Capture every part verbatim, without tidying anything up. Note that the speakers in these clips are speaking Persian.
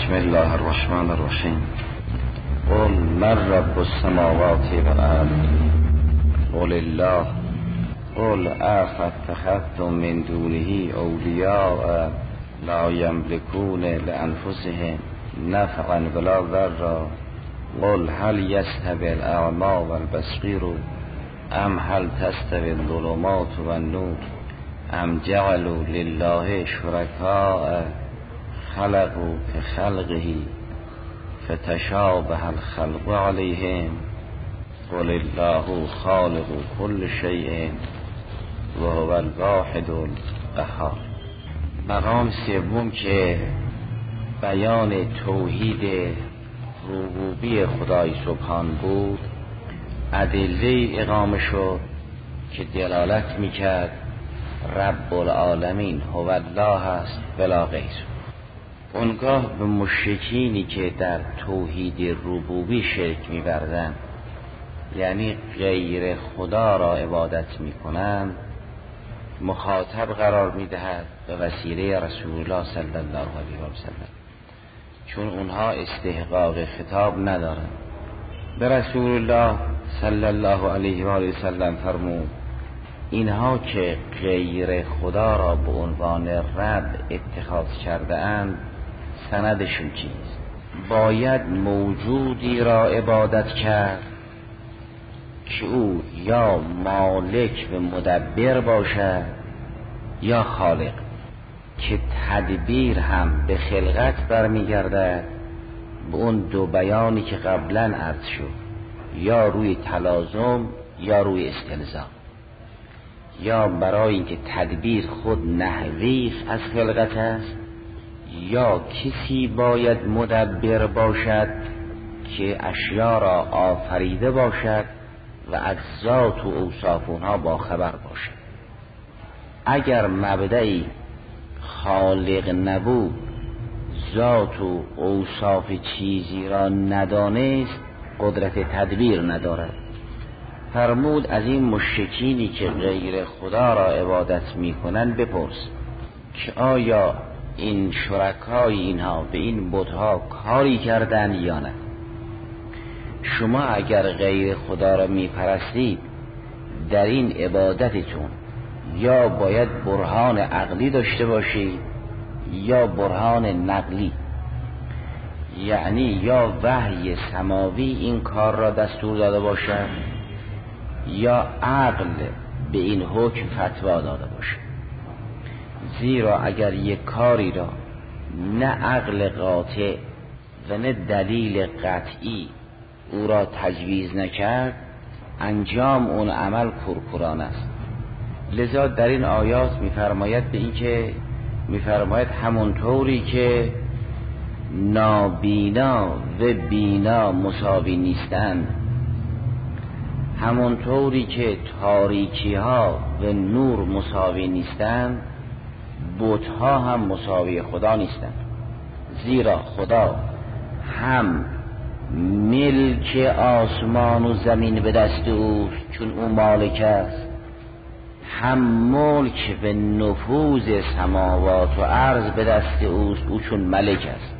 بسم الله الرحمن الرحیم. قل من رب السماوات والارض قل الله قل افاتخذتم من دونه اولیاء لا یملکون لانفسهم نفعا ولا ضرا قل هل یستوی الاعمی والبصیر ام هل تستوی الظلمات والنور ام جعلوا لله شرکاء خلقوا كخلقه فتشابه الخلق عليهم قل الله خالق كل شيء وهو الواحد القهار. مقام سوم که بیان توحید ربوبی خدای سبحان بود، ادله اقامه شد که دلالت میکرد رب العالمین هو الله است بلا غیر. اونگاه به مشرکینی که در توحید ربوبی شرک می‌ورزند، یعنی غیر خدا را عبادت می‌کنند، مخاطب قرار می‌دهد به وسیله رسول الله صلی الله علیه و سلم، چون اونها استحقاق خطاب ندارند. به رسول الله صلی الله علیه و آله سلم فرمود اینها که غیر خدا را به عنوان رب اتخاذ کرده اند سندشون چیست؟ باید موجودی را عبادت کرد که او یا مالک و مدبر باشد یا خالق، که تدبیر هم به خلقت برمیگردد، به اون دو بیانی که قبلا عرض شد، یا روی تلازم یا روی استلزام. یا برای اینکه تدبیر خود نحوی از خلقت است، یا کسی باید مدبر باشد که اشیا را آفریده باشد و از ذات و اوصاف اونها باخبر باشد. اگر مبدئی خالق نبود، ذات و اوصاف چیزی را ندانست، قدرت تدبیر ندارد. فرمود از این مشرکینی که غیر خدا را عبادت می کنند بپرس که آیا این شرکای اینها به این بتها کاری کردن یا نه؟ شما اگر غیر خدا را می پرستید، در این عبادتتون یا باید برهان عقلی داشته باشید یا برهان نقلی، یعنی یا وحی سماوی این کار را دستور داده باشد یا عقل به این حکم فتوا داده باشد. زیرا اگر یک کاری را نه عقل قاطع و نه دلیل قطعی او را تجویز نکرد، انجام اون عمل کرکران است. لذا در این آیات می‌فرماید به این که می‌فرماید همونطوری که نابینا و بینا مساوی نیستند، همونطوری که تاریکی ها و نور مساوی نیستند، بت‌ها هم مساوی خدا نیستند. زیرا خدا هم ملک آسمان و زمین به دست اوست چون او مالک است، هم ملک و نفوذ سماوات و ارض به دست اوست او چون ملک است،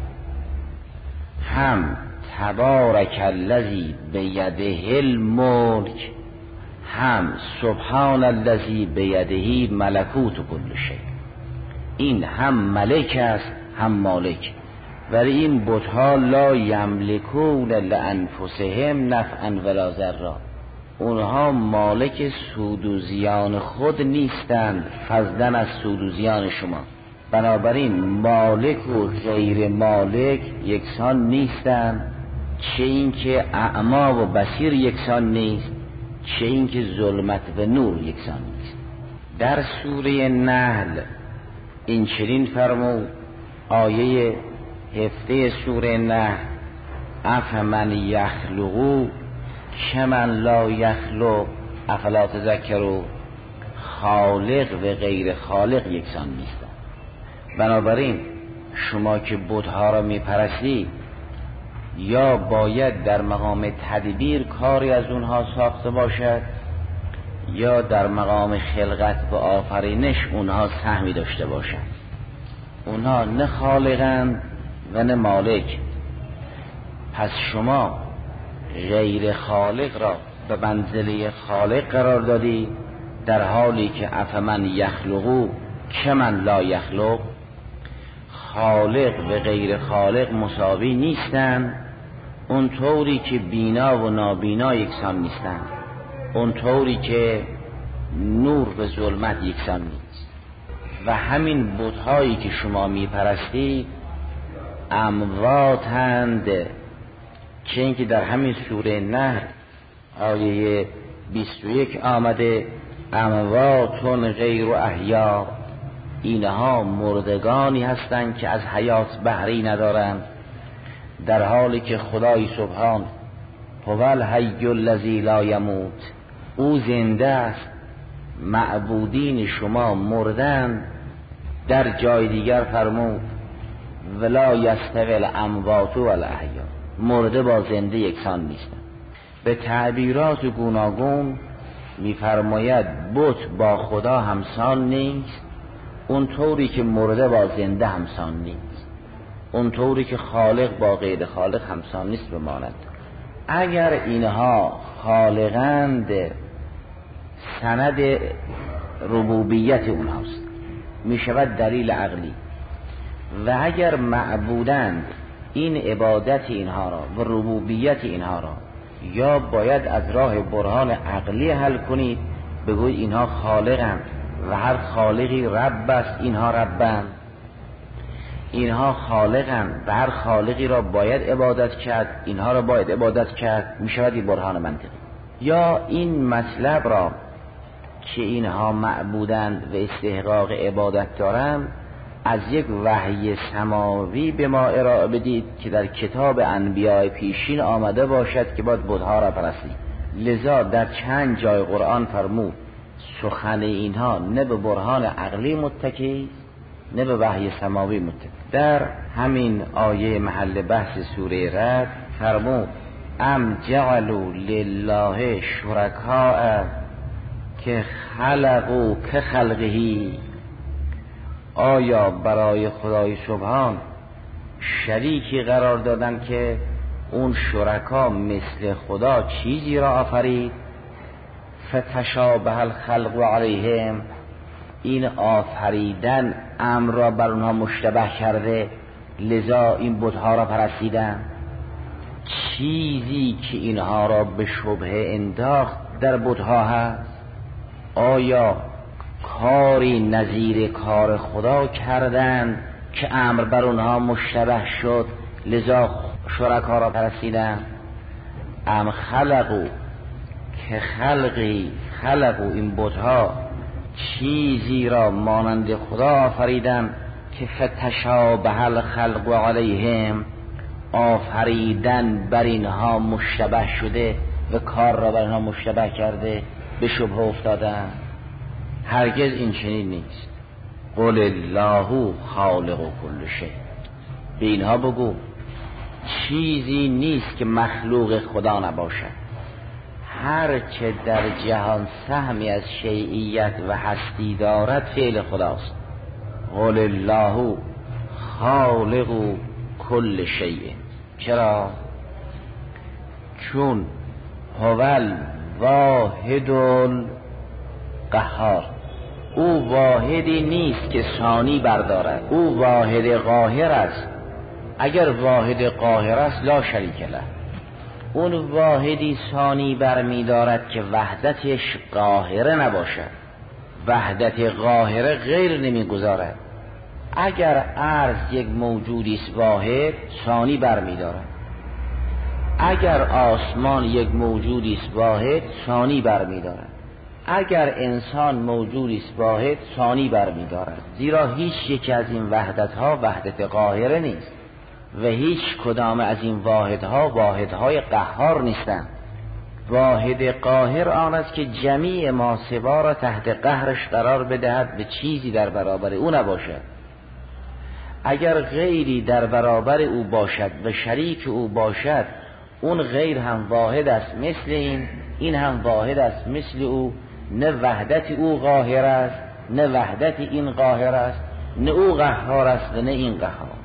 هم تبارک الذی بیده الملک، هم سبحان الذی بیده ملکوت کل شیء. این هم ملک است هم مالک. ولی این بت‌ها لا یملکون لانفسهم نفعا ولا ضرا، اونها مالک سود و زیان خود نیستند فضلا از سود و زیان شما. بنابراین مالک و غیر مالک یکسان نیستند، چه اینکه اعما و بصیر یکسان نیست، چه اینکه ظلمت و نور یکسان نیست. در سوره نحل این چنین فرمود، آیه هفده سوره نحل: افمن یخلق کمن لا یخلق افلا تذکرون. خالق و غیر خالق یکسان نیستند. بنابراین شما که بت‌ها را می‌پرستید، یا باید در مقام تدبیر کاری از اونها ساخته باشد، یا در مقام خلقت و آفرینش اونها سهمی داشته باشند. اونها نه خالقند و نه مالک. پس شما غیر خالق را به منزله خالق قرار دادی، در حالی که افمن یخلقو کمن لا یخلق. خالق و غیر خالق مساوی نیستند، اون طوری که بینا و نابینا یکسان نیستند، اون طوری که نور و ظلمت یکسان نیست. و همین بت‌هایی که شما میپرستید امواتند، که اینکه در همین سوره نحل آیه بیست و یک آمده امواتون غیر احیا، اینها مردگانی هستند که از حیات بهره ندارند، در حالی که خدای سبحان هو الحی الذی لا یموت، او زنده است، معبودین شما مردن. در جای دیگر فرمود ولا یستوی الاموات والاحیا، مرده با زنده یکسان نیستند. به تعبیرات گوناگون میفرماید بت با خدا همسان نیست، اون طوری که مرده با زنده همسان نیست، اون طوری که خالق با غیر خالق همسان نیست بماند. اگر اینها خالقند سند ربوبیت اونهاست، می شود دلیل عقلی. و اگر معبودند این عبادت اینها را و ربوبیت اینها را یا باید از راه برهان عقلی حل کنید، بگوید اینها خالقند و هر خالقی رب است، اینها ربند. اینها خالقند و هر خالقی را باید عبادت کرد، اینها را باید عبادت کرد، می شود این برهان منطقی. یا این مطلب را که اینها معبودند و استحقاق عبادت دارند از یک وحی سماوی به ما ارائه بدید که در کتاب انبیاء پیشین آمده باشد که باید بت‌ها را پرستید. لذا در چند جای قرآن فرمود سخن اینها نه به برهان عقلی متکی نه به وحی سماوی متکی. در همین آیه محل بحث سوره رعد فرمود ام جعلوا لله شرکاء که خلقو که خلقهی، آیا برای خدای سبحان شریکی قرار دادن که اون شرکا مثل خدا چیزی را آفرید. فتشابه الخلق علیهم، این آفریدن امر را بر اونها مشتبه کرده، لذا این بت‌ها را پرستیدن. چیزی که اینها را به شبهه انداخت در بت‌ها هست. آیا کاری نظیر کار خدا کردند که امر بر اونها مشتبه شد، لذا شرکا را پرستیدن؟ ام خلقو که خلقی، خلقو این بت‌ها چیزی را مانند خدا آفریدن که فتشابه الخلق علیهم، آفریدن بر اینها مشتبه شده و کار را بر اینها مشتبه کرده، به شبهه افتادن. هرگز این چنین نیست. قل الله خالق کل شیء، به اینها بگو چیزی نیست که مخلوق خدا نباشد. هر چه در جهان سهمی از شیعیت و هستی دارد فعل خداست. قل الله خالق کل شیء. چرا؟ چون هو واحد قهار، او واحدی نیست که ثانی بردارد، او واحد قاهر است. اگر واحد قاهر است لا شریک له، اون واحدی ثانی برمی دارد که وحدتش قاهره نباشد، وحدت قاهره غیر نمی گذارد. اگر ارض یک موجودی است واحد، ثانی برمی دارد. اگر آسمان یک موجودی است واحد، ثانی برمی دارد. اگر انسان موجودی است واحد، ثانی برمی دارد. زیرا هیچ یک از این وحدتها وحدت قاهره نیست و هیچ کدام از این واحدها واحدهای قهار نیستند. واحد قاهر آن است که جمیع ما سوا را تحت قهرش قرار بدهد و چیزی در برابر او نباشد. اگر غیری در برابر او باشد و شریک او باشد، اون غیر هم واحد است مثل این، این هم واحد است مثل او. نه وحدت او قاهر است، نه وحدت این قاهر است، نه او قهار است و نه این قهار.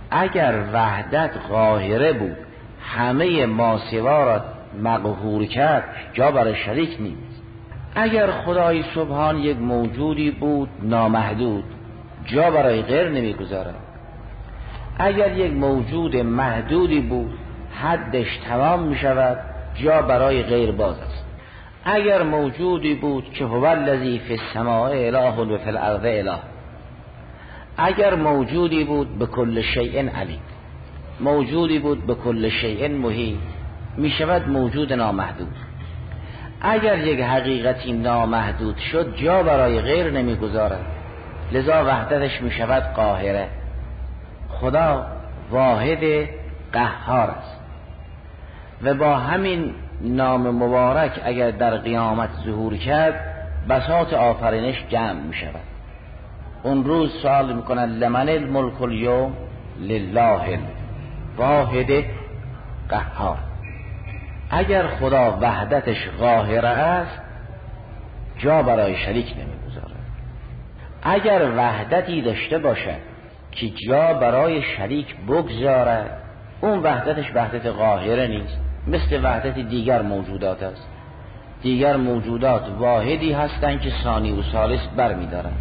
اگر وحدت قاهره بود همه ماسوا را مقهور کرد، جا برای شریک نیست. اگر خدای سبحان یک موجودی بود نامحدود، جا برای غیر نمیگذارد. اگر یک موجود محدودی بود حدش تمام می شود، جا برای غیر باز است. اگر موجودی بود که هو الذی فی السماء اله و فی الارض اله، اگر موجودی بود به کل شیء علیم، موجودی بود به کل شیء محیط، می شود موجود نامحدود. اگر یک حقیقتی نامحدود شد، جا برای غیر نمی گذارد، لذا وحدتش می شود قاهره. خدا واحد قهار است و با همین نام مبارک اگر در قیامت ظهور کرد، بساط آفرینش جمع می شود. اون روز سوال می کنند لمن الملک الیوم، لله واحد قهار. اگر خدا وحدتش قاهره است، جا برای شریک نمیگذارد. اگر وحدتی داشته باشد که جا برای شریک بگذارد، اون وحدتش وحدت قاهره نیست، مثل وحدت دیگر موجودات است. دیگر موجودات واحدی هستند که ثانی و ثالث برمی‌دارند.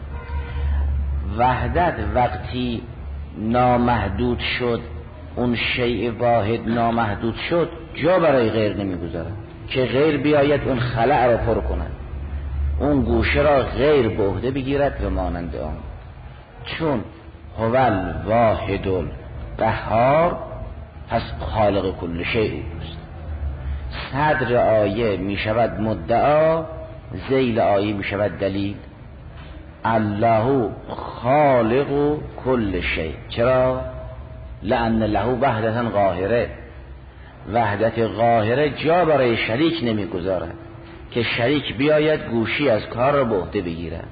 وحدت وقتی نامحدود شد، اون شیء واحد نامحدود شد، جا برای غیر نمیگذارد که غیر بیاید اون خلأ را پر کند، اون گوشه را غیر به عهده بگیرد و مانند آن. چون هو الواحد القهار، پس خالق کل شیء اوست. صدر آیه می شود مدعا، ذیل آیه می شود دلیل. الله خالق کل شیء. چرا؟ لأن له وحدتا قاهره. وحدت قاهره جا برای شریک نمیگذارد که شریک بیاید گوشی از کار را به عهده بگیرد.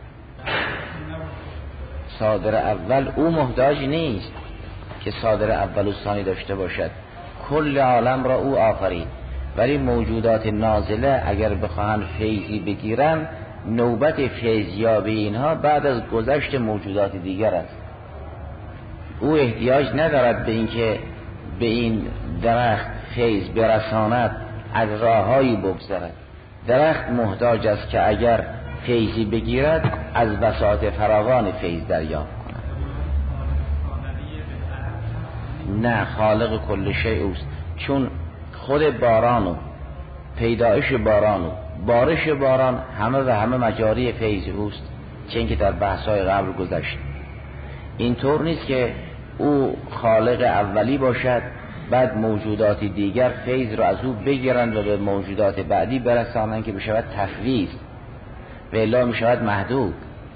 صادر اول او محتاج نیست که صادر اول و ثانی داشته باشد، کل عالم را او آفرید. ولی موجودات نازله اگر بخواهند فیضی بگیرن، نوبت فیضیابی اینها بعد از گذشت موجودات دیگر است. او احتیاج ندارد به اینکه به این درخت فیض برساند، از راههایی بگذرد. درخت محتاج است که اگر فیضی بگیرد، از بساط فراوان فیض دریافت کند. نه، خالق کل شیء اوست. چون خود باران و پیدایش باران و بارش باران همه و همه مجاری فیض اوست، چه اینکه در بحث‌های قبل گذشت. اینطور نیست که او خالق اولی باشد بعد موجودات دیگر فیض را از او بگیرند و به موجودات بعدی برسانند که بشود تفویض و الا میشود محدود.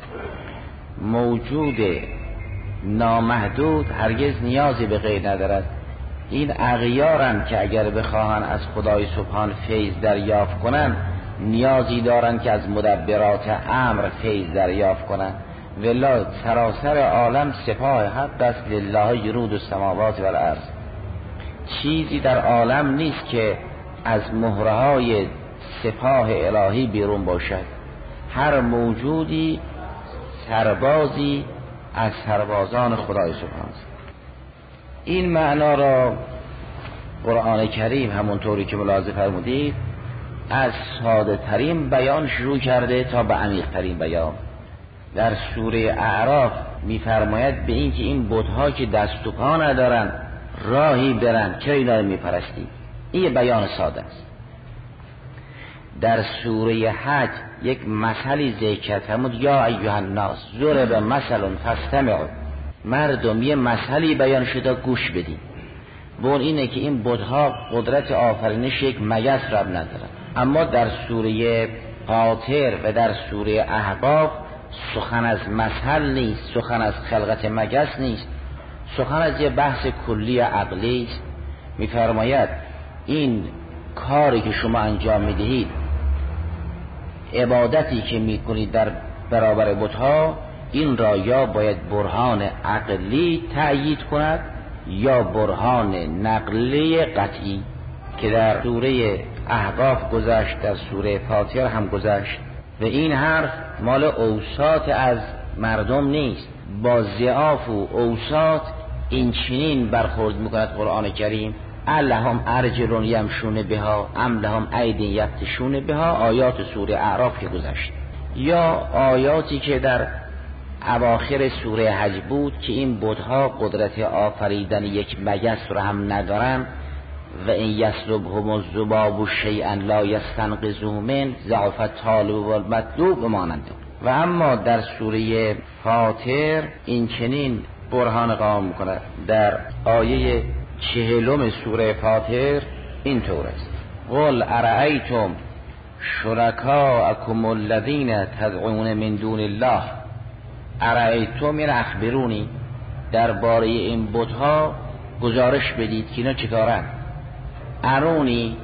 موجود نامحدود هرگز نیازی به غیر ندارد. این اغیارند که اگر بخواهند از خدای سبحان فیض دریافت کنند، نیازی دارند که از مدبرات امر فیض دریافت کنند. ولا سراسر عالم سپاه حق است، لله جنود السماوات و الارض. چیزی در عالم نیست که از مهرهای سپاه الهی بیرون باشد. هر موجودی سربازی از سربازان خدای سبحان است. این معنا را قرآن کریم همونطوری که ملاحظه فرمودید از ساده ترین بیان شروع کرده تا به عمیق ترین بیان. در سوره اعراف می‌فرماید به این که این بت‌ها که دست و پا ندارن راهی برن، چرا اینا رو می‌پرستی؟ این بیان ساده است. در سوره حج یک مثلی ذکر فرمود، یا ایها الناس ضرب مثل فاستمعوا. مردم یه مثلی بیان شده گوش بدین. و اون اینه که این بت‌ها قدرت آفرینش یک مگس رب ندارن. اما در سوره قاطر و در سوره احقاف سخن از مثل نیست، سخن از خلقت مگس نیست، سخن از یه بحث کلی عقلی است. می‌فرماید این کاری که شما انجام میدهید، عبادتی که میکنید در برابر بت‌ها، این را یا باید برهان عقلی تأیید کند یا برهان نقلی قطعی که در سوره احقاف گذشت، در سوره فاطر هم گذشت. و این حرف مال اوساط از مردم نیست، با ضعاف و اوساط این چنین برخورد میکند قرآن کریم. الهم ارجل یمشون بها ام لهم ایدی یبطشون بها، آیات سوره اعراف که گذشت، یا آیاتی که در اواخر سوره حج بود که این بت‌ها قدرت آفریدن یک مگس رو هم ندارن و این یسلبهم الذباب شیئا لا یستنقذوه من ضعف الطالب والمطلوب مانند. و اما در سوره فاطر این چنین برهان قائم می‌کند. در آیه چهلم سوره فاطر اینطور است: قل ارأیتم شرکاءکم الذین تدعون من دون الله. ارأیتم این اخبرونی، درباره این بت‌ها گزارش بدید که اینا چیکارن. ارونی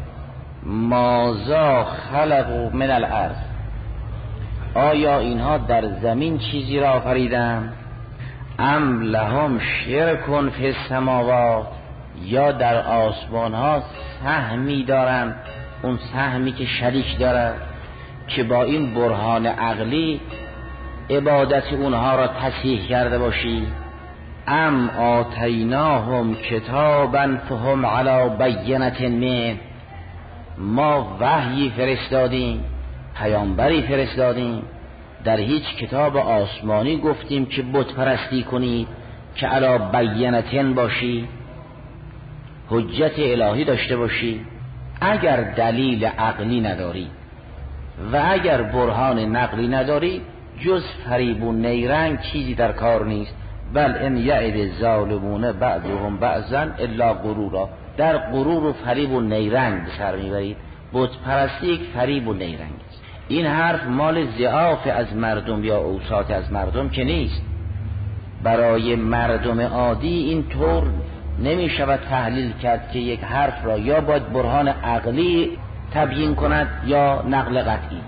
ماذا خلقوا من الارض، آیا اینها در زمین چیزی را آفریدن؟ ام لهم شرک فی السماوات، یا در آسمان ها سهمی دارن، اون سهمی که شریک دارن که با این برهان عقلی عبادت اونها را تصحیح کرده باشی. ام آتیناهم کتابا فهم علی بینة من، ما وحی فرستادیم، پیامبری فرستادیم، در هیچ کتاب آسمانی گفتیم که بت پرستی کنید که علی بینة باشی، حجت الهی داشته باشی. اگر دلیل عقلی نداری و اگر برهان نقلی نداری، جز فریب و نیرنگ چیزی در کار نیست. بل ان یعد الظالمون بعضهم بعضا الا غرورا، در غرور و فریب و نیرنگ به سر میبرید. بت پرستی یک فریب و نیرنگ است. این حرف مال ضعاف از مردم یا اوساط از مردم که نیست. برای مردم عادی این طور نمی شود تحلیل کرد که یک حرف را یا باید برهان عقلی تبیین کند یا نقل قطعی.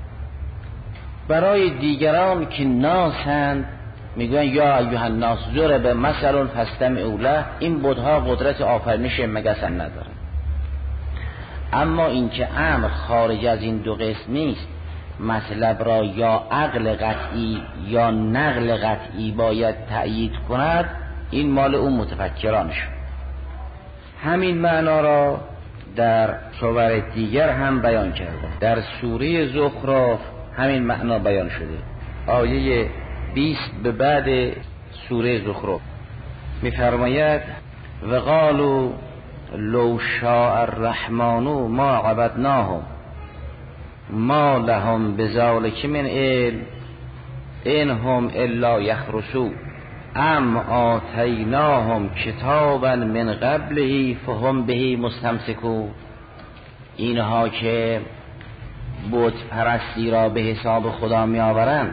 برای دیگران که ناسند میگن یا ایها الناس ضرب مثل فاستمعوا له، این بت‌ها قدرت آفرینش مگسن ندارن. اما این که امر خارج از این دو قسم نیست، مطلب را یا عقل قطعی یا نقل قطعی باید تأیید کند، این مال اون متفکرانش. همین معنا را در صور دیگر هم بیان کرده. در سوره زخرف همین معنا بیان شده. آیه بیست به بعد سوره زخرف می‌فرماید و قالوا لو شاء الرحمن ما عبدناهم ما لهم بذلک من علم ان هم الا یخرصون ام آتیناهم کتابا من قبله فهم به مستمسکون. اینها که بت پرستی را به حساب خدا می آورند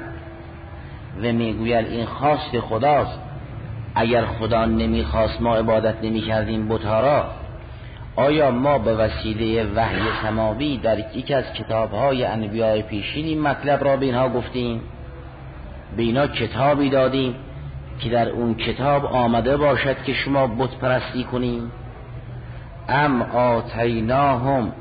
و میگویند این خواست خداست، اگر خدا نمی خواست ما عبادت نمی کردیم بت‌ها را. آیا ما به وسیله وحی سماوی در یکی از کتاب‌های انبیاء پیشین این مطلب را به اینها گفتیم؟ به اینها کتابی دادیم که در اون کتاب آمده باشد که شما بت پرستی کنیم؟ ام آتیناهم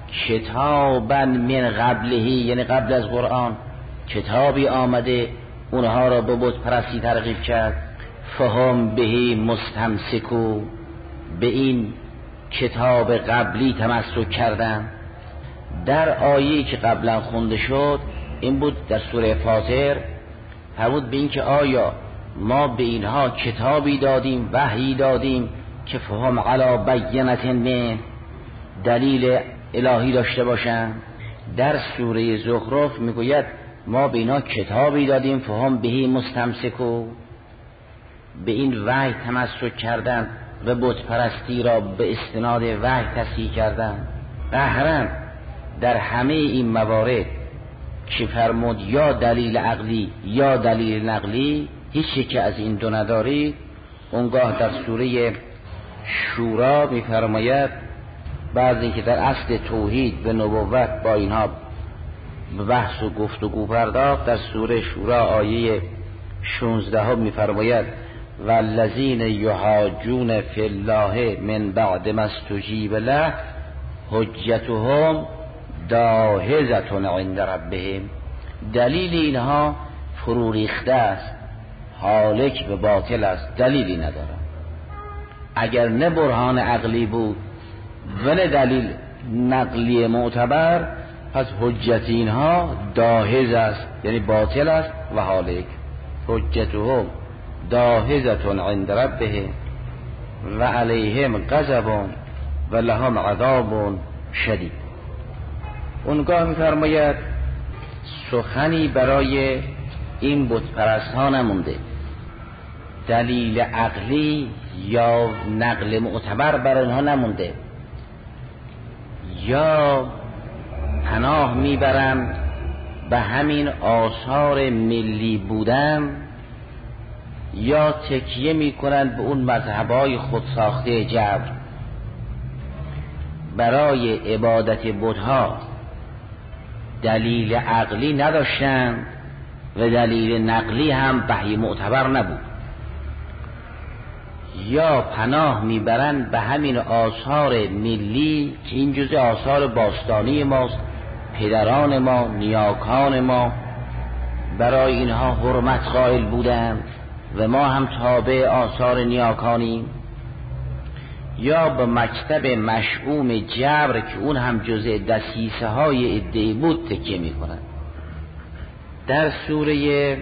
کتابا من قبله، یعنی قبل از قرآن کتابی آمده اونها را به بت پرستی ترغیب کرد. فهم به مستمسکو، به این کتاب قبلی تمسک کردن. در آیه‌ای که قبلا خونده شد این بود در سوره فاطر، فرمود به این که آیا ما به اینها کتابی دادیم، وحی دادیم که فهم علی بینة من، دلیل الهی داشته باشن. در سوره زخرف میگوید ما به اینا کتابی دادیم فهم به مستمسکو، به این وحی تمسک کردن و بت پرستی را به استناد وحی تصحیح کردن. قهرن در همه این موارد که فرمود یا دلیل عقلی یا دلیل نقلی، هیچ یک از این دو نداری. اونگاه در سوره شورا میفرماید بعضی که در اصل توحید به نبوت با اینها به بحث و گفتگو پرداخت، در سوره شورا آیه شانزده ها میفرماید والذین یحاجون فی الله من بعد ما استجیب له حجتهم داهضة عند ربهم. دلیل اینها فرو ریخته است، حالک به باطل است، دلیلی ندارن. اگر نه برهان عقلی بود و نه دلیل نقلی معتبر، پس حجت اینها داهز است، یعنی باطل است. و حالک حجتهم داهزتون عند ربهم و علیهم غضب و لهم عذاب شدید. اونگاه می‌فرماید سخنی برای این بت پرست ها نمونده، دلیل عقلی یا نقل معتبر برای اینها نمونده، یا پناه میبرن به همین آثار ملی بودن، یا تکیه میکنن به اون مذهبای خودساخته جبر. برای عبادت بت‌ها دلیل عقلی نداشتند و دلیل نقلی هم وحی معتبر نبود، یا پناه میبرند به همین آثار ملی که این جزء آثار باستانی ماست، پدران ما، نیاکان ما برای اینها حرمت قائل بودند و ما هم تابع آثار نیاکانیم، یا به مکتب مشؤوم جبر که اون هم جزء دسیسه های ادعی بود تکیه میکنند. در سوره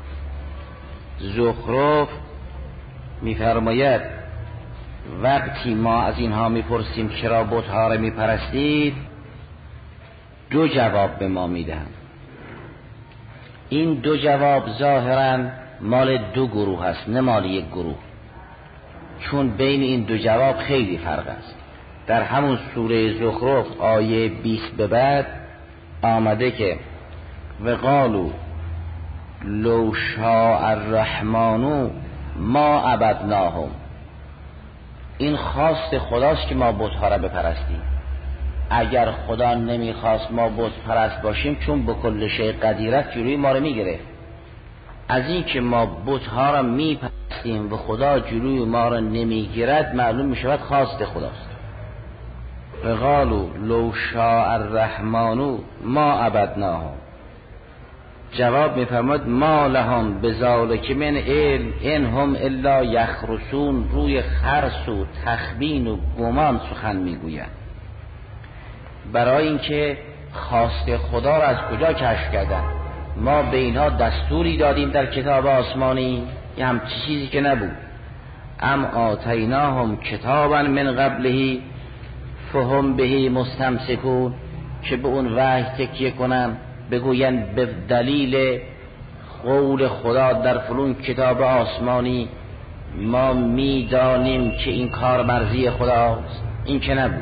زخرف میفرماید وقتی ما از اینها میپرسیم چرا بت‌ها را میپرستید، دو جواب به ما میدن. این دو جواب ظاهراً مال دو گروه است، نه مال یک گروه، چون بین این دو جواب خیلی فرق است. در همون سوره زخرف آیه بیست به بعد آمده که وقالو لو شاء الرحمن ما عبدناهم. این خواست خداست که ما بت‌ها را بپرستیم. اگر خدا نمیخواست ما بت پرست باشیم، چون به کل شیء قدیرت جلوی ما را میگرفت. از این که ما بت‌ها را میپرستیم و خدا جلوی ما را نمیگیرد، معلوم میشود خواست خداست. وقالو لو شاء الرحمن ما عبدناهم. جواب میفرماد ما لهم بذالک من علم ان هم الا یخرسون. روی خرس و تخمین و گمان سخن میگویند. برای اینکه خواست خدا را از کجا کشف کردن؟ ما به اینها دستوری دادیم در کتاب آسمانی، یه همچی چیزی که نبود. ام آتیناهم کتابا من قبله فهم به مستمسکون، که به اون وحی تکیه کنن، بگوین به دلیل قول خدا در فلان کتاب آسمانی ما میدانیم که این کار مرضی خداست. این که نبود.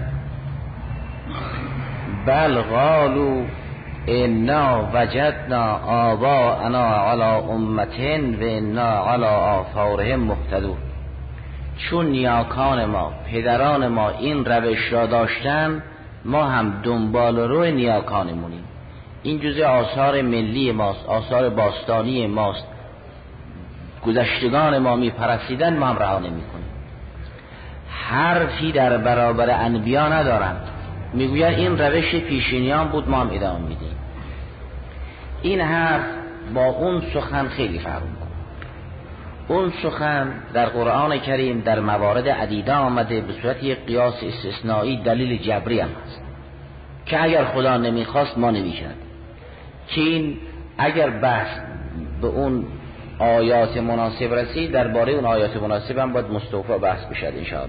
بل قالوا انا وجدنا آباءنا علی امة و انا علی آثارهم مقتدون. چون نیاکان ما، پدران ما این روش را داشتن، ما هم دنبال روی نیاکانمونیم. این جزء آثار ملی ماست، آثار باستانی ماست. گذشتگان ما میپرستیدن، ما هم رها نمی‌کنیم. حرفی در برابر انبیا ندارند، میگوید این روش پیشینیان بود، ما هم ادامه میدیم. این حرف با اون سخن خیلی فرق می‌کنه. اون سخن در قرآن کریم در موارد عدیده آمده به صورت یک قیاس استثنایی، دلیل جبری هم هست که اگر خدا نمیخواست ما نمی‌کردیم. که این اگر بحث به اون آیات مناسب رسید، درباره اون آیات مناسب هم باید مستوفا بحث بشد انشاءالله.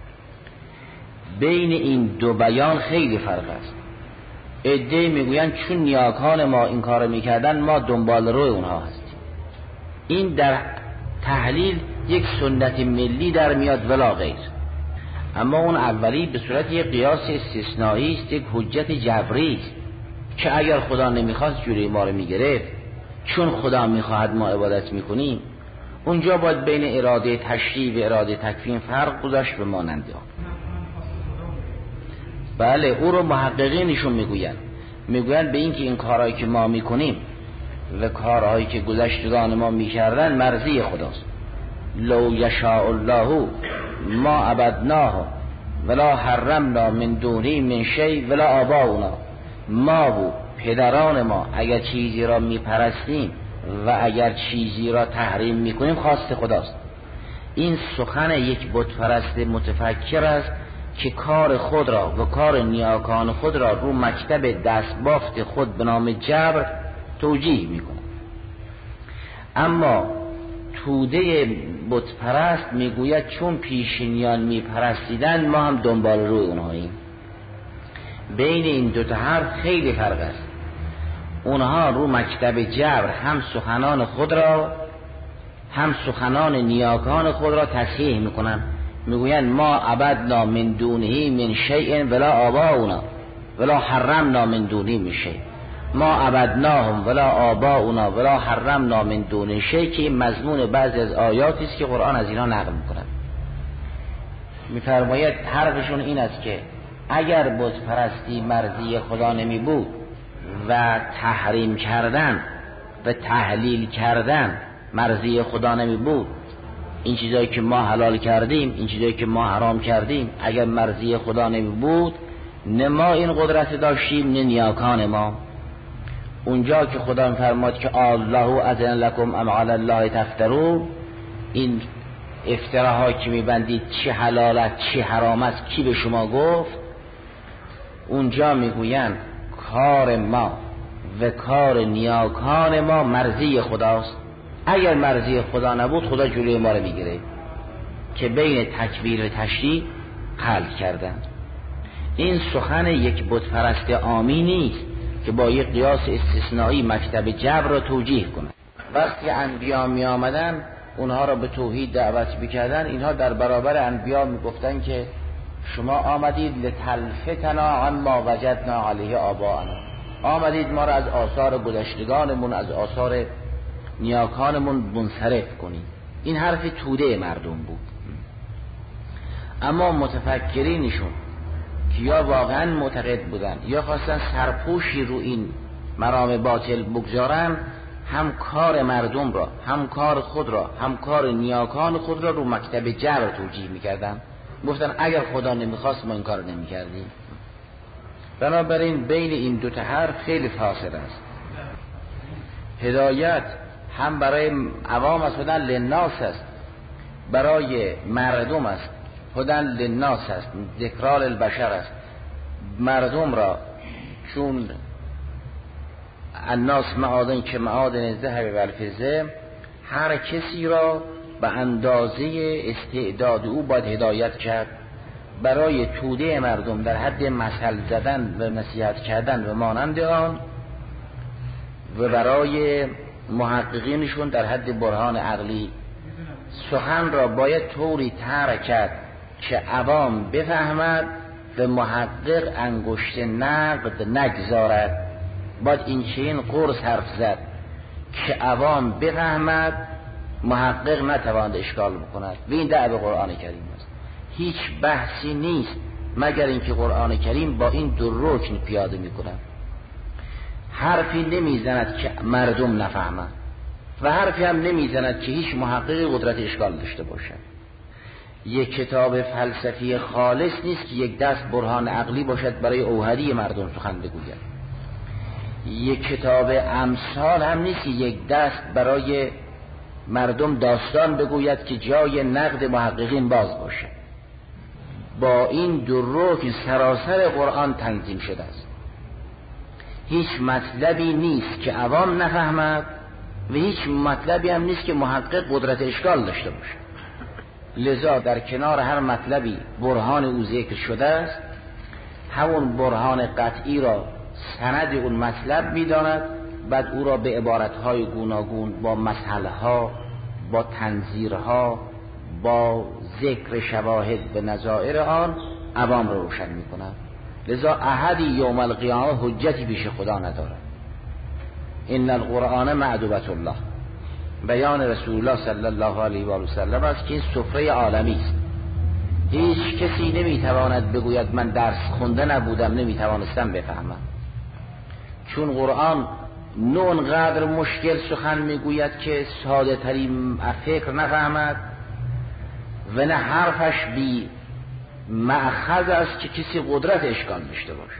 بین این دو بیان خیلی فرق است. عده‌ای میگویند چون نیاکان ما این کار میکردن، ما دنبال روی اونها هستیم. این در تحلیل یک سنت ملی در میاد ولا غیر. اما اون اولی به صورت یک قیاس استثنایی است، یک حجت جبری است که اگر خدا نمیخواست جوری ما رو میگرفت، چون خدا میخواهد ما عبادت میکنیم. اونجا باید بین اراده تشریع و اراده تکوین فرق گذاشت به ماننده. بله، او رو محققینشون میگوین میگوین به این که این کارهایی که ما میکنیم و کارهایی که گذشتگان ما میکردن مرضی خداست. لو یشاء الله ما عبدناه ولا حرمنا من دونه من شیء ولا آباؤنا. ما و پدران ما اگر چیزی را میپرستیم و اگر چیزی را تحریم میکنیم، خواست خداست. این سخن یک بت پرست متفکر است که کار خود را و کار نیاکان خود را رو مکتب دستبافت خود به نام جبر توجیه میکنه. اما توده بت پرست میگوید چون پیشینیان میپرستیدن ما هم دنبال روی اونهاییم. بین این دوتا حرف خیلی فرق است. اونها رو مکتب جبر هم سخنان خود را هم سخنان نیاکان خود را تصحیح میکنن، میگویند ما عبدنا من دونه من شیء ولا آباؤنا ولا حرمنا من دونه من شیء، ما عبدناهم ولا آباؤنا ولا حرمنا من دونه شیء، که مضمون بعضی از آیاتی است که قرآن از اینا نقل میکنه. میفرماید حرفشون این است که اگر بت پرستی مرضی خدا نمی بود و تحریم کردن و تحلیل کردن مرضی خدا نمی بود، این چیزایی که ما حلال کردیم، این چیزایی که ما حرام کردیم، اگر مرضی خدا نمی بود نه ما این قدرت داشتیم نه نیاکان ما. اونجا که خدا میفرماد که الله اذن لکم ام علی الله تفترون، این افتراها که میبندید چی حلال است چی حرام است کی به شما گفت؟ اونجا میگویند کار ما و کار نیاکان ما مرضی خداست. اگر مرضی خدا نبود خدا جلوی ما رو میگیره، که بین تکبیر و تشریع خلط کردن. این سخن یک بت پرست عامی نیست که با یک قیاس استثنایی مکتب جبر را توجیه کنه. وقتی انبیا می آمدن اونها را به توحید دعوت میکردن، اینها در برابر انبیا میگفتن که شما آمدید لتلفتنا عما وجدنا علیه آباءنا، آمدید ما را از آثار گذشتگانمون از آثار نیاکانمون منصرف کنید. این حرف توده مردم بود. اما متفکرینشون که یا واقعا معتقد بودن یا خواستن سرپوشی رو این مرام باطل بگذارن، هم کار مردم را هم کار خود را هم کار نیاکان خود را رو مکتب جبر توجیه میکردن. گفتن اگر خدا نمیخواست ما این کار نمیکردیم. بنابراین بین این دو تا حرف خیلی فاصله است. هدایت هم برای عوام است، هدن للناس است، برای مردم است، هدن للناس است، ذکرال البشر است. مردم را چون الناس معادن که معادن الذهب والفضه، هر کسی را به اندازه استعداد او باید هدایت کرد. برای توده مردم در حد مثل زدن و نصیحت کردن و مانند آن، و برای محققینشون در حد برهان عقلی. سخن را باید طوری طرح کرد که عوام بفهمد و محقق انگشت نقد نگذارد. باید این چین قرص حرف زد که عوام بفهمد، محقق نتواند اشکال بکند. و این دعوه قرآن کریم است. هیچ بحثی نیست مگر اینکه قرآن کریم با این دو رکن پیاده میکند. حرفی نمیزند که مردم نفهمند و حرفی هم نمیزند که هیچ محققی قدرت اشکال داشته باشد. یک کتاب فلسفی خالص نیست که یک دست برهان عقلی باشد برای اوحدی مردم سخن بگوید. یک کتاب امثال هم نیست که یک دست برای مردم داستان بگوید که جای نقد محققین باز باشه. با این دو رکن سراسر قرآن تنظیم شده است. هیچ مطلبی نیست که عوام نفهمد و هیچ مطلبی هم نیست که محقق قدرت اشکال داشته باشه. لذا در کنار هر مطلبی برهان او ذکر شده است، همون برهان قطعی را سند اون مطلب می‌داند، بعد او را به عبارت‌های گوناگون با مثل‌ها، با تنظیرها، با ذکر شواهد به نظائر آن عوام را روشن می‌کند. لذا احدی یوم القیامه حجتی پیش خدا ندارد. ان القرآن معدوبة الله، بیان رسول الله صلی الله علیه و آله و سلم است که این سفره عالمی است. هیچ کسی نمیتواند بگوید من درس خونده نبودم نمیتوانستم بفهمم، چون قرآن نه اونقدر مشکل سخن میگوید که ساده ترین فکر نفهمد و نه حرفش بی مأخذ است که کسی قدرت اشکال داشته باشه.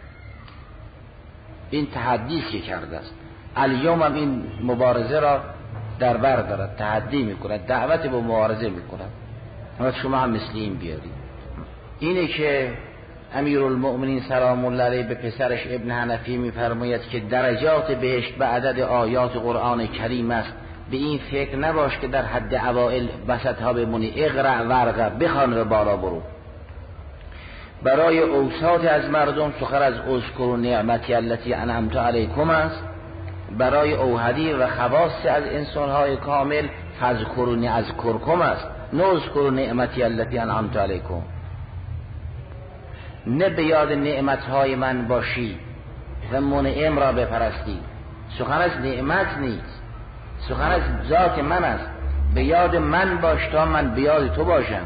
این تحدیث که کرده است. الیوم هم این مبارزه را در بر دارد، تحدی میکند، دعوت به مبارزه میکند. حالا شما هم مثل این بیارید. اینه که امیرالمؤمنین سلام الله علیه به پسرش ابن حنفی میفرماید که درجات بهشت به عدد آیات قرآن کریم است، به این فکر نباش که در حد اوائل وسطها بمونی، اقرأ ورقه، بخوان و بالا برو. برای اوساط از مردم سخن از اذکروا نعمتی التي انعمت علیکم است، برای اوحدی و خواص از انسانهای کامل فاذکرونی اذکرکم است، نه اذکروا نعمتی التي انعمت علیکم. نه به یاد نعمتهای من باشی و منعم را بپرستی. سخن از نعمت نیست، سخن از ذات من است. به یاد من باش تا من به یاد تو باشم.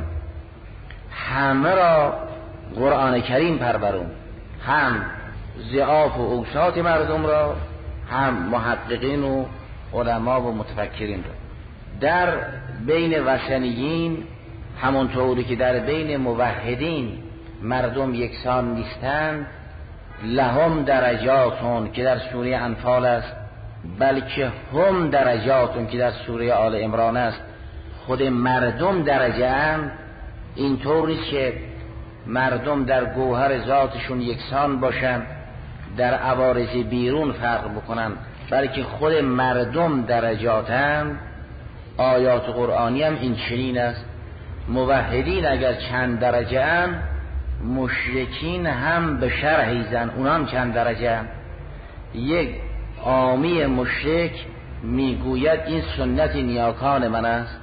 همه را قرآن کریم پرورون، هم ضعاف و اوساط مردم را، هم محققین و علما و متفکرین را. در بین وثنیین همونطوری که در بین موحدین مردم یکسان نیستند، لهم درجاتون که در سوره انفال است، بلکه هم درجاتون که در سوره آل عمران است. خود مردم درجه اند. اینطور نیست که مردم در گوهر ذاتشون یکسان باشن، در عوارض بیرون فرق بکنن، بلکه خود مردم درجاتند. آیات قرآنی هم این چنین است. موحدین اگر چند درجه اند، مشرکین هم به شرحی زن اونا هم چند درجه اند. یک عامی مشرک میگوید این سنت نیاکان من است،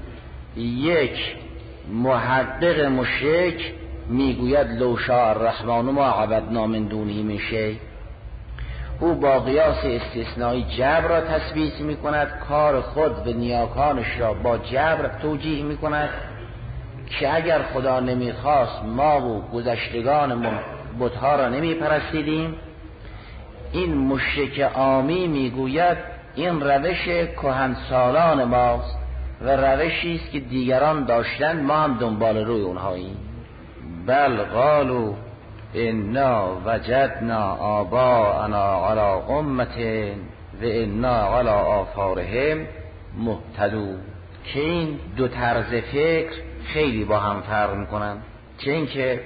یک محقق مشرک میگوید لو شاء الرحمن ما عبدنا من دونه من شیء. او با قیاس استثنایی جبر را تثبیت میکند، کار خود و نیاکانش را با جبر توجیه میکند که اگر خدا نمیخواست ما و گذشتگانمون بتها را نمیپرستیدیم. این مشرک عامی میگوید این روش کهنسالان ماست و روشی است که دیگران داشتن، ما هم دنبال روی اونهاییم. بل قالوا انا وجدنا آباءنا علی امة و انا علی آثارهم مهتدون. که این دو طرز فکر خیلی با هم فرق میکنن، چه این که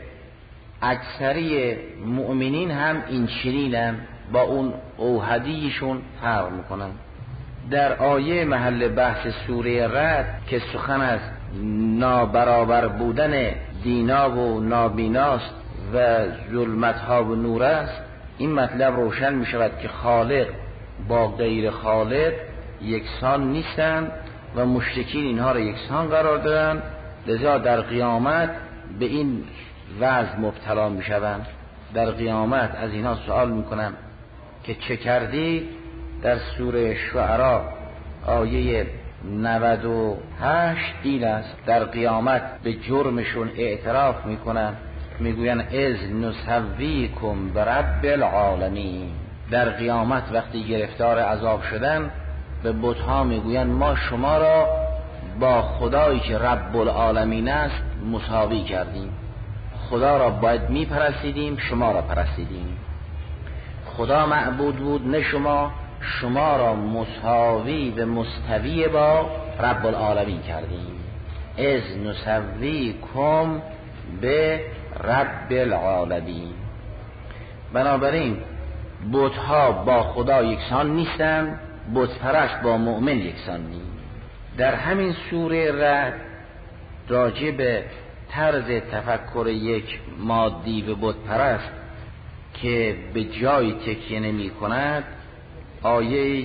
اکثری مؤمنین هم این چنینن، با اون اوحدیشون فرق میکنن. در آیه محل بحث سوره رعد که سخن از نابرابر بودن دینا و نابیناست و ظلمتها و نور است، این مطلب روشن می شود که خالق با غیر خالق یکسان نیستند و مشرکین اینها را یکسان قرار دادن، لذا در قیامت به این وضع مبتلا می شوند. در قیامت از اینها سوال می کنم که چه کردی؟ در سوره شعراء آیه نود و هشت این است. در قیامت به جرمشون اعتراف میکنن، میگوین از نسویکم برب العالمین. در قیامت وقتی گرفتار عذاب شدن به بتها میگوین ما شما را با خدایی که رب العالمین است مساوی کردیم. خدا را باید میپرستیدیم، شما را پرستیدیم. خدا معبود بود نه شما، شما را مساوی و مستوی با رب العالمین کردیم. از نسویکم به رب العالمین. بنابراین بتها با خدا یکسان نیستند، بت پرست با مؤمن یکسان نیست. در همین سوره رعد راجع به طرز تفکر یک مادی و بت پرست که به جای تکیه نمی کند آیه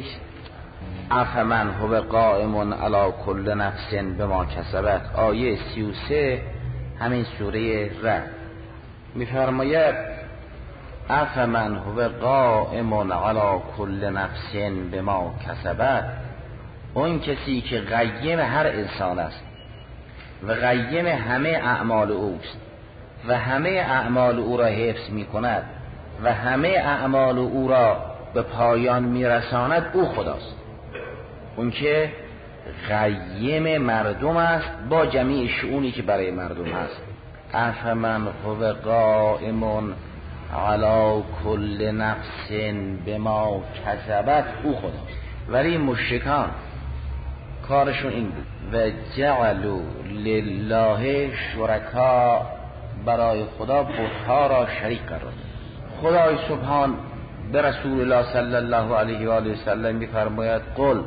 افمن هو قائم علی کل نفس بما کسبت، آیه سی و سه همین سوره رعد میفرماید افمن هو قائم علی کل نفس بما کسبت، اون کسی که قیم هر انسان است و قیم همه اعمال اوست و همه اعمال او را حفظ می کند و همه اعمال او را به پایان میرساند، او خداست. اون که قیم مردم است با جمیع شئونی که برای مردم هست. افمن هو قائم علی کل نفس بما کسبت، او خداست. ولی مشرکان کارشون این بود. و جعلوا لله شرکا، برای خدا بت‌ها را شریک قرار داد. خدای سبحان به رسول الله صلی الله علیه و آله و سلم می‌فرماید قل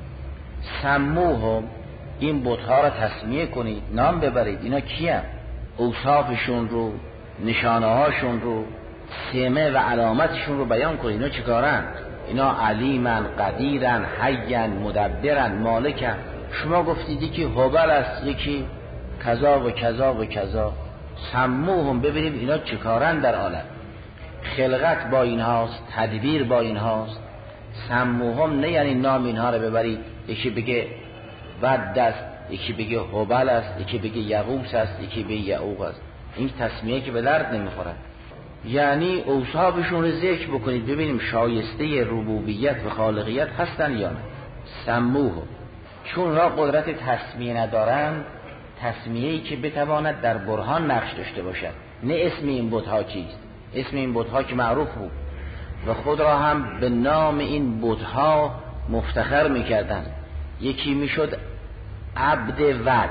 سموهم، این بت‌ها را تسمیه کنید، نام ببرید. اینا کیان؟ اوصافشون رو، نشانه هاشون رو، سمه و علامتشون رو بیان کنید. اینا چیکارن؟ اینا علیمن، قدیرن، حیین، مدبرن، مالکن. شما گفتید یکی هبل است، یکی کذا و کذا و کذا. سموهم، ببینیم اینا چیکارن در عالم. خلقت با اینهاست، تدبیر با اینهاست. سموهم نه یعنی نام اینها رو ببرید، یکی بگه ود است، یکی بگه هبل است، یکی بگه یغوس است، یکی بگه یعوق است. این تسمیه که به درد نمیخوره. یعنی اوصافشون رو ذکر بکنید ببینیم شایسته ربوبیت و خالقیت هستن یا نه. سموهم، چون را قدرت تسمیه ندارند، تسمیه‌ای که بتواند در برهان نقش داشته باشد. نه اسم این بت‌ها چیست، اسم این بت‌ها که معروف بود و خود را هم به نام این بت‌ها مفتخر می‌کردند. یکی میشد عبد ود،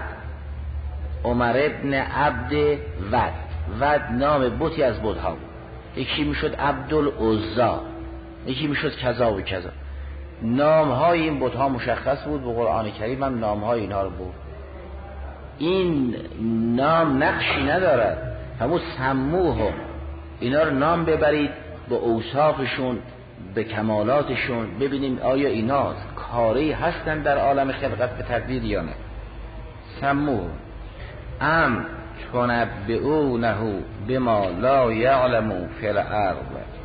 عمر ابن عبد ود. ود نام بتی از بت‌ها بود. یکی میشد عبدالعزا، یکی میشد کذا و کذا. نام‌های این بت‌ها مشخص بود، به قرآن کریم هم نام‌های اینها رو بود. این نام نقشی ندارد. همون سموهم، اینا رو نام ببرید به اوصافشون، به کمالاتشون، ببینیم آیا اینا کاری هستن در عالم خلقت به تدبیر یا نه. سموهم ام تنبئونه بما لا یعلم فی الارض.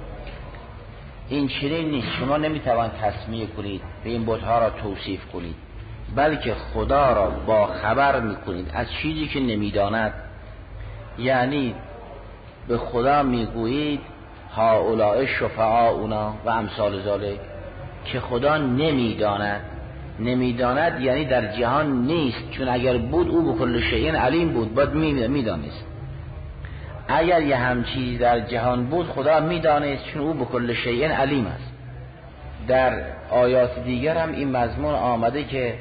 این چنین نیست، شما نمیتوان تسمیه کنید، به این بت‌ها را توصیف کنید، بلکه خدا را با خبر میکنید از چیزی که نمیداند. یعنی به خدا میگویید هؤلاء شفعاؤنا و امثال ذالک، که خدا نمیداند. نمیداند یعنی در جهان نیست، چون اگر بود او به کل شیء علیم بود، باید میدانست. اگر یه هم چیز در جهان بود خدا میدانست، چون او به کل شیء علیم است. در آیات دیگر هم این مضمون آمده که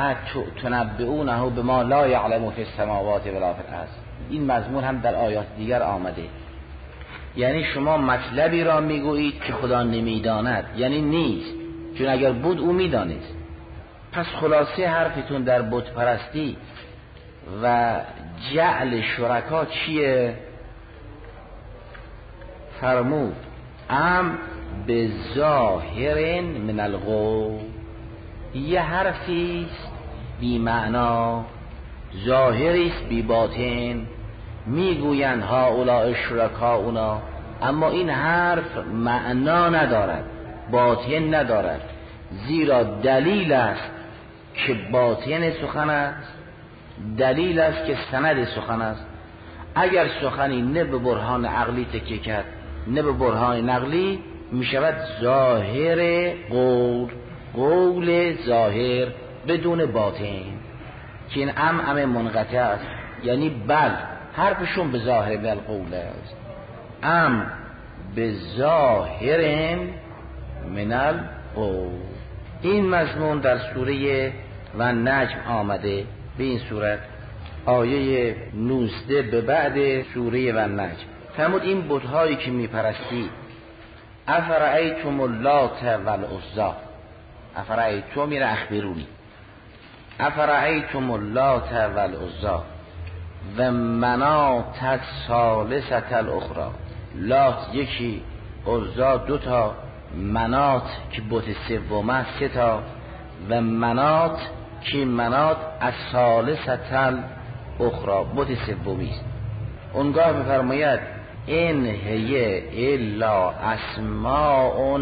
تنبئونه بما لا یعلم فی السماوات ولا فی الارض. این مضمون هم در آیات دیگر آمده. یعنی شما مطلبی را میگویید که خدا نمیداند، یعنی نیست، چون اگر بود او میدانست. پس خلاصه حرفتون در بت پرستی و جعل شرکا چیه؟ فرمود ام به ظاهر من القول، یه حرفیست بی معنا، ظاهریست بی باطن. میگویند هؤلاء شرکاؤنا، اما این حرف معنا ندارد، باطن ندارد، زیرا دلیل است که باطن سخن است، دلیل است که سند سخن است. اگر سخنی نه به برهان عقلی تکیه کرد نه به برهان نقلی، می شود ظاهر قول، قول ظاهر بدون باطن، که این ام ام منقطع است. یعنی بل حرفشون به ظاهر بل قول است، ام به ظاهر من القول. این مضمون در سوره و نجم آمده به این صورت، آیه نوزده به بعد سوره و نجم. فرمود این بت‌هایی که میپرستی، افرأیتم اللات والعزی، افرأیتم میره اخبرونی، افرأیتم اللات والعزی و منات الثالثة الاخری، لات یکی، عزا دوتا، منات که بت سومه سه تا، و منات که منات الثالثة الاخری بت سومی است. اونگاه بفرماید این هی الا اسماء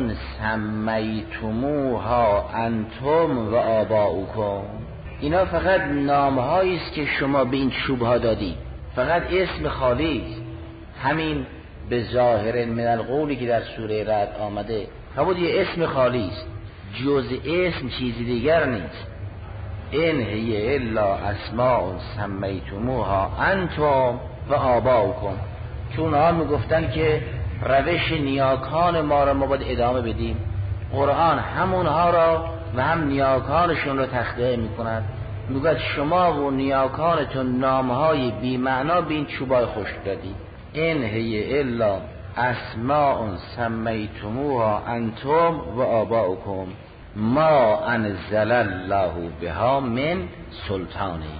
سمیتموها انتم و آباؤکم، اینا فقط نامهایی است که شما به این چوب ها دادی، فقط اسم خالی است. همین به ظاهر من القولی که در سوره رعد آمده، فقط یه اسم خالی است، جز اسم چیزی دیگر نیست. این هی الا اسماء سمیتموها انتم و آباؤکم، چون ها میگفتن که روش نیاکان ما را ما باید ادامه بدیم. قرآن همونها را و هم نیاکانشون رو تخطئه میکند. میگوید شما و نیاکانتون نامهای بی معنا به این چوبای خشک دادی. این هی الا اسماء سمیتموها انتم و آباؤکم ما انزل الله بها من سلطانی.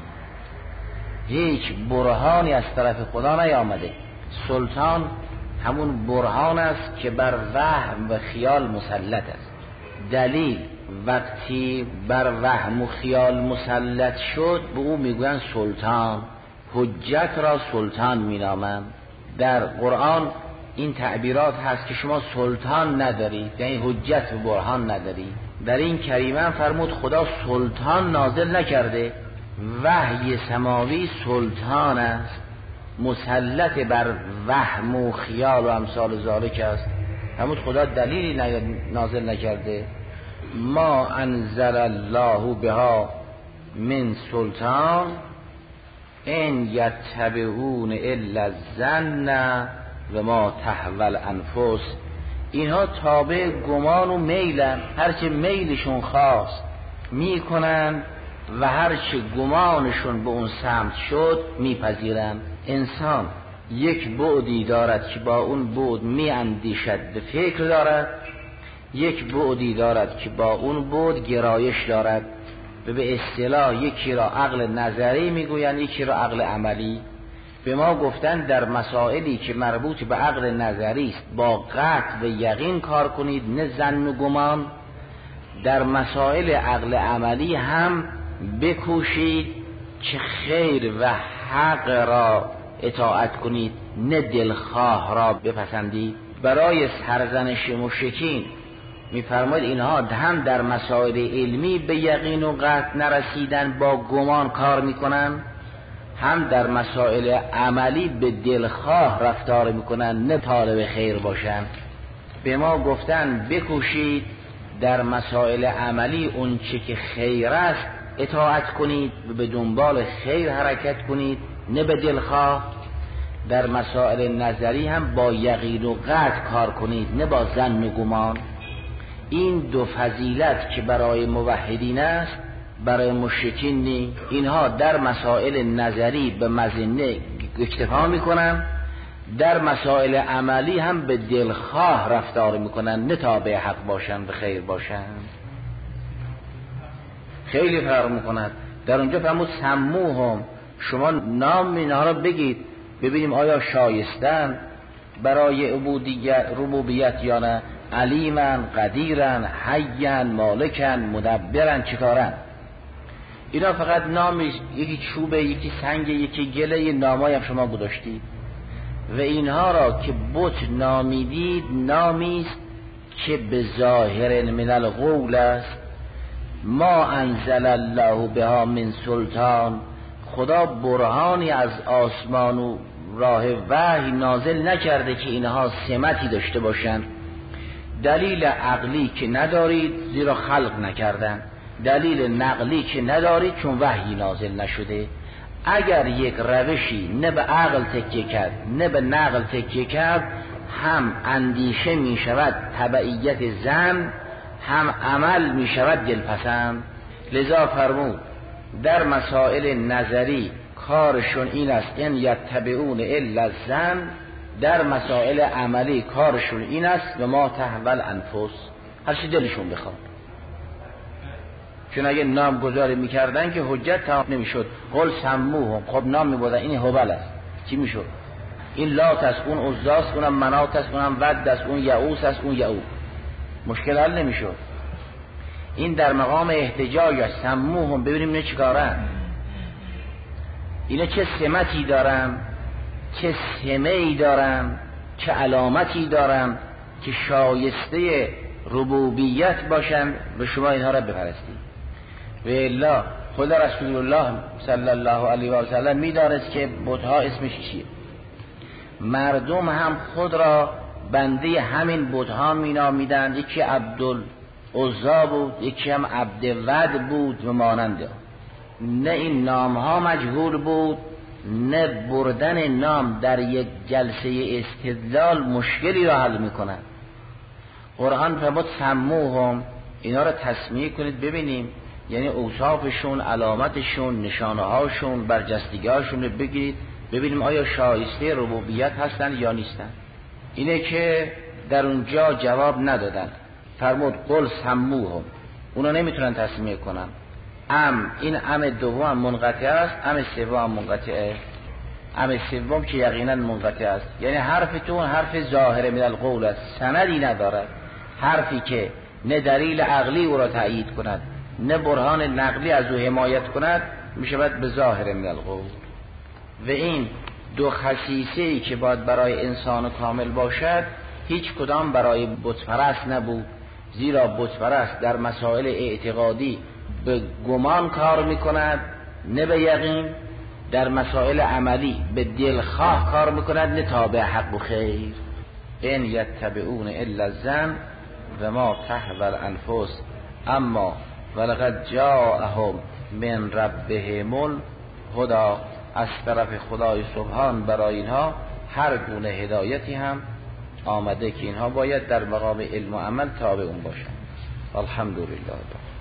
هیچ برهانی از طرف خدا نیامده. سلطان همون برهان است که بر وهم و خیال مسلط است. دلیل وقتی بر وهم و خیال مسلط شد به او میگویند سلطان. حجت را سلطان مینامند. در قرآن این تعبیرات هست که شما سلطان ندارید، یعنی حجت و برهان ندارید. در این کریمه فرمود خدا سلطان نازل نکرده. وحی سماوی سلطان است، مسلط بر وهم و خیال و امثال ذالک است. فرمود خدا دلیلی نازل نکرده. ما انزل الله بها من سلطان ان یتبعون الا الظن و ما تهوی الانفس. اینها تابع گمان و میلن، هرچه میلشون خواست میکنن و هرچه گمانشون به اون سمت شد میپذیرن. انسان یک بعدی دارد که با اون بعد میاندیشد، به فکر دارد. یک بعدی دارد که با اون بعد گرایش دارد و به اصطلاح یکی را عقل نظری میگویند، یکی را عقل عملی. به ما گفتن در مسائلی که مربوط به عقل نظری است با قطع و یقین کار کنید، نه ظن و گمان. در مسائل عقل عملی هم بکوشید که خیر و حق را اطاعت کنید، نه دلخواه را بپسندید. برای سرزنش مشرکین میفرماید اینها هم در مسائل علمی به یقین و قطع نرسیدن، با گمان کار میکنن، هم در مسائل عملی به دلخواه رفتار میکنن، نه طالب خیر باشن. به ما گفتن بکوشید در مسائل عملی اون چه که خیر است اطاعت کنید و به دنبال خیر حرکت کنید، نه به دلخواه. در مسائل نظری هم با یقین و قطع کار کنید، نه با ظن و گمان. این دو فضیلت که برای موحدین است برای مشرکین نی. اینها در مسائل نظری به مظنه اکتفا میکنن، در مسائل عملی هم به دلخواه رفتار میکنن، نه تابع حق باشن، به خیر باشن. خیلی فرق میکند. در اونجا فرمود سموهم، شما نام اینها را بگید ببینیم آیا شایستن برای عبودیت ربوبیت یا نه. علیمن، قدیرن، حیین، مالکن، مدبرن، چکارن. اینا فقط نامی، یکی چوبه، یکی سنگ، یکی گله، یه نامای هم شما گذاشتید و اینها را که بت نامیدید نامیست که به ظاهر من القول است. ما انزل الله بها من سلطان، خدا برهانی از آسمان و راه وحی نازل نکرده که اینها سمتی داشته باشند. دلیل عقلی که ندارید زیرا خلق نکردن، دلیل نقلی که ندارید چون وحی نازل نشده. اگر یک روشی نه به عقل تکیه کرد نه به نقل تکیه کرد، هم اندیشه می شود تبعیت ظن، هم عمل می شود دلپسند. لذا فرمود در مسائل نظری کارشون این است ان یتبعون الا الظن، در مسائل عملی کارشون این است و ما تهوی الانفس، هر چی دلشون بخواد. چون اگه نام گذاری میکردن که حجت تمام نمیشد. قل سموهم، خب نام میبودن این هبل است، چی میشد؟ این لات است، اون عزی است، اونم منات است، اونم ود است، اون یعوس است، اون یعوق. مشکل حل نمیشد. این در مقام احتجاج است. سموهم، ببینیم اینا چیکارن، اینا چه سمتی دارن، چه سمه‌ای دارن، چه علامتی دارن که شایسته ربوبیت باشن و شما اینها را بپرستید. و الا خدا رسول الله صلی الله علیه و سلم می‌دانست که بت‌ها اسمش چیه. مردم هم خود را بنده همین بت‌ها می‌نامیدند. یکی عبدالعزی بود، یکی هم عبدود بود و ماننده. نه این نام‌ها مجهول بود، نه بردن نام در یک جلسه استدلال مشکلی را حل می‌کند. قرآن فرمود سموهم اینا رو تسمیه کنید ببینیم، یعنی اوصافشون، علامتشون، نشانه هاشون، برجستگی هاشون رو بگیرید ببینیم آیا شایسته ربوبیت هستن یا نیستن. اینه که در اونجا جواب ندادن، فرمود قل سموهم، اونا نمیتونن تسمیه کنن. ام، این ام دوم منقطع است، ام سوم منقطعه. ام سوم که یقینا منقطع است، یعنی حرفتون حرف ظاهر من القول است، سندی ندارد، حرفی که نه دلیل عقلی او را تأیید کند نه برهان نقلی از او حمایت کند، میشه باید به ظاهر من القول. و این دو خصیصه‌ای که باید برای انسان کامل باشد هیچ کدام برای بتپرست نبود، زیرا بتپرست در مسائل اعتقادی به گمان کار میکند نه به یقین، در مسائل عملی به دلخواه کار میکند نه تابع حق و خیر. ان یتبعون الا الظن و ما تهوی الانفس اما ولقد جاءهم من ربهم الهدی. از طرف خدای سبحان برای اینها هر گونه هدایتی هم آمده که اینها باید در مقام علم و عمل تابع اون باشند. الحمدلله.